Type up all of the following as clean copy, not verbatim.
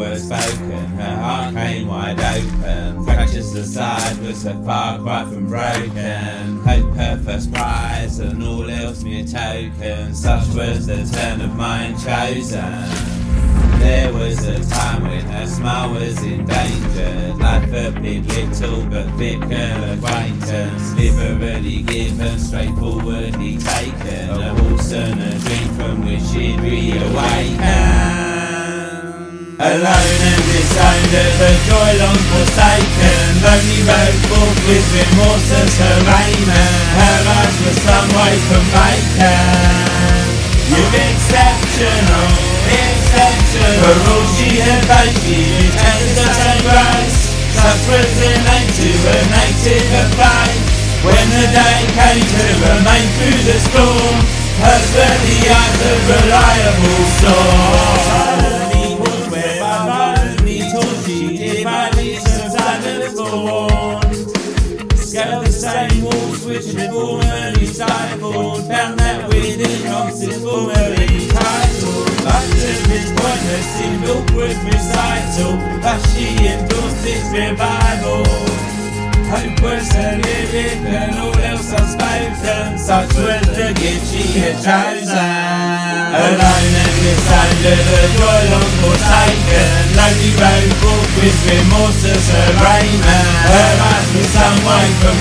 word spoken, her heart came wide open. Fractures aside was a far cry from broken. Hope her first prize and all else mere token. Such was the turn of mind chosen. There was a time when her smile was endangered. Life appeared little but thicker acquaintance. Liberally given, straightforwardly taken. A waltz and a dream from which she'd reawaken. Alone and disowned at the joy long forsaken. Lonely road forth with remorse as her raiment. Her eyes were some way from vacant. You're exceptional, exceptional. For all she had faced, she retained the same grace. Such was the nature, a native of faith. When the day came to remain through the storm, hers were the eyes of reliable source. Scaled the same walls which had formerly stifled. Found that within monsters formerly titled. But to this point there seemed awkward recital, but she endorsed its revival. Hope was her lyric and all else unspoken. Such was the gift she had chosen. Alone and disowned at the joy long forsaken. Lonely road forth with remorse as her raiment. Her eyes were some way from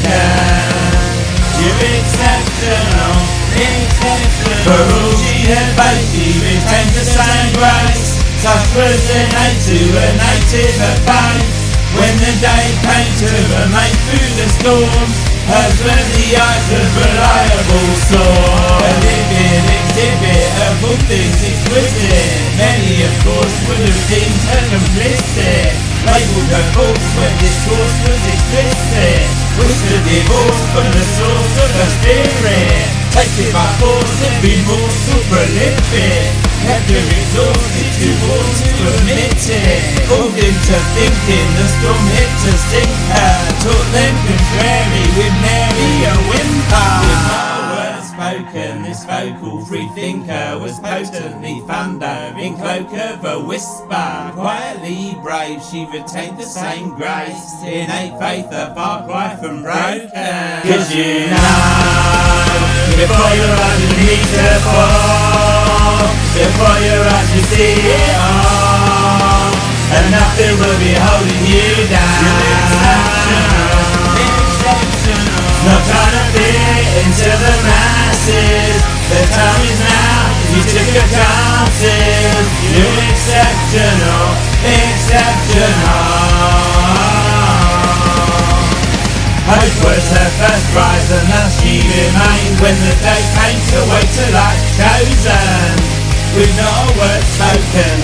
vacant. You're exceptional, exceptional. For all she had faced, she retained the same grace. Such was the nature, a native of faith. When the day came to remain through the storm, hers were the eyes of reliable source. A living exhibit of all things exquisite. Many of course would have deemed her complicit. Labelled her false when discourse was explicit. Wished to divorce from the source of her spirit. Take it by force, every morsel prolific. Had her exhausted, too bored to admit it. Called into thinking, the storm hit to sink her. Taught them contrary with nary a whimper. With no words spoken, this vocal free thinker was potently thunder in cloak of a whisper. Quietly brave, she retained the same grace. Innate faith, a far cry from broken. 'Cause you know, before your eyes you need to fall. Before your eyes you see it all, and nothing will be holding you down. You're exceptional, exceptional. Not trying to fit into the masses. The time is now, you took your chances. You're exceptional, exceptional. Hope was her first prize and thus she remained. When the day came to wait till life chosen, with not a word spoken,